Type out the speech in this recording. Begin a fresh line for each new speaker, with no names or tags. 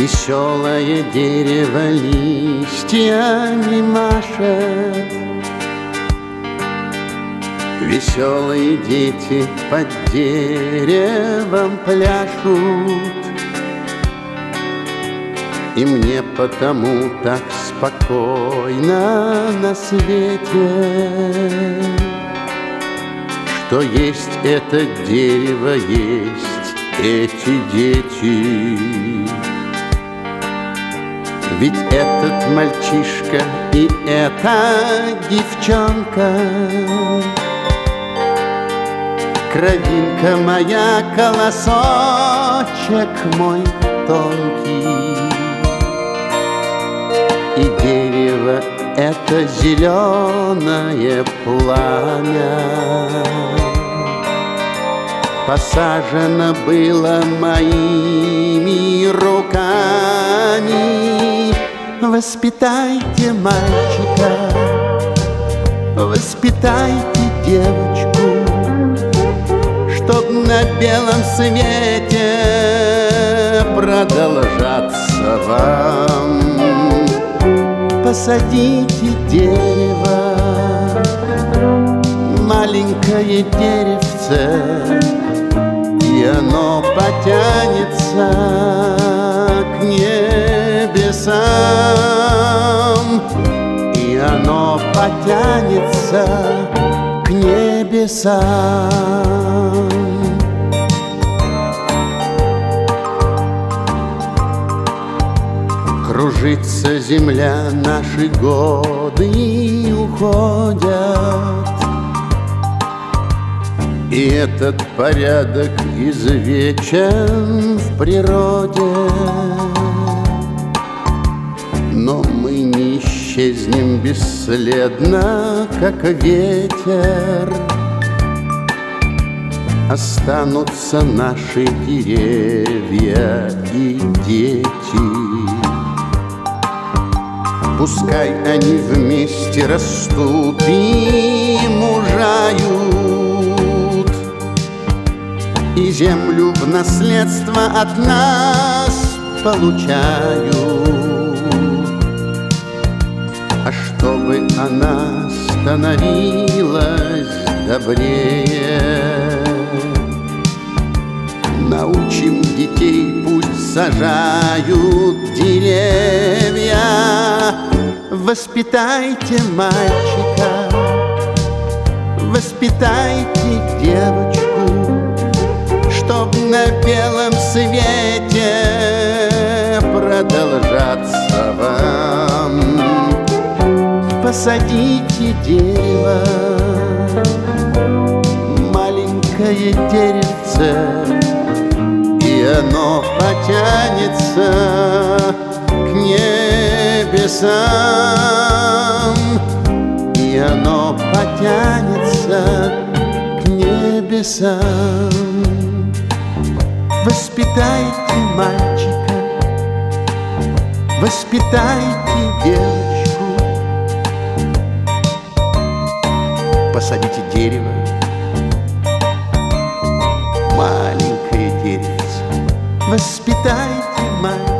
Веселое дерево листьями машет, веселые дети под деревом пляшут. И мне потому так спокойно на свете, что есть это дерево, есть эти дети. Ведь этот мальчишка и эта девчонка, кровинка моя, колосочек мой тонкий. И дерево — это зеленое пламя, посажено было моими руками. Воспитайте мальчика, воспитайте девочку, чтоб на белом свете продолжаться вам. Посадите дерево, маленькое деревце, и оно потянется к небесам, и оно потянется к небесам. Кружится земля, наши годы уходят, и этот порядок извечен в природе. Но мы не исчезнем бесследно, как ветер. Останутся наши деревья и дети. Пускай они вместе растут и мужают, и землю в наследство от нас получают. А чтобы она становилась добрее, научим детей, пусть сажают деревья. Воспитайте мальчика, воспитайте девочку, чтоб на белом свете продолжаться вам. Посадите дерево, маленькое деревце, и оно потянется к небесам, и оно потянется к небесам. Воспитайте мальчика, воспитайте девочку, посадите дерево, маленькое деревце, воспитайте мальчика.